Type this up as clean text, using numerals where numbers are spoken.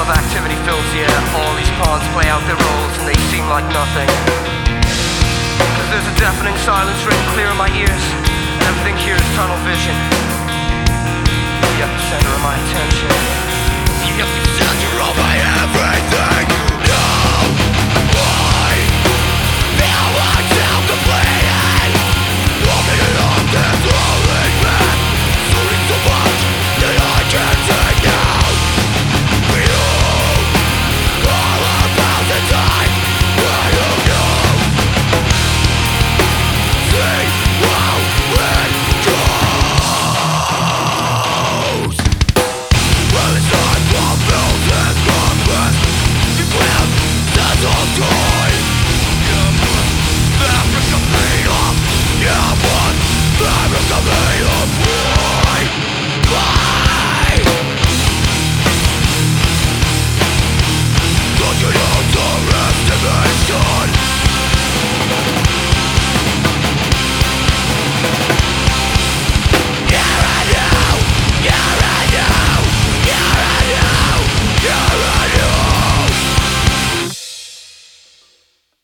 of activity fills the air. All these pawns play out their roles and they seem like nothing. Cause there's a deafening silence ring clear in my ears, and everything here is tunnel vision. The epicenter of my attention. The epicenter of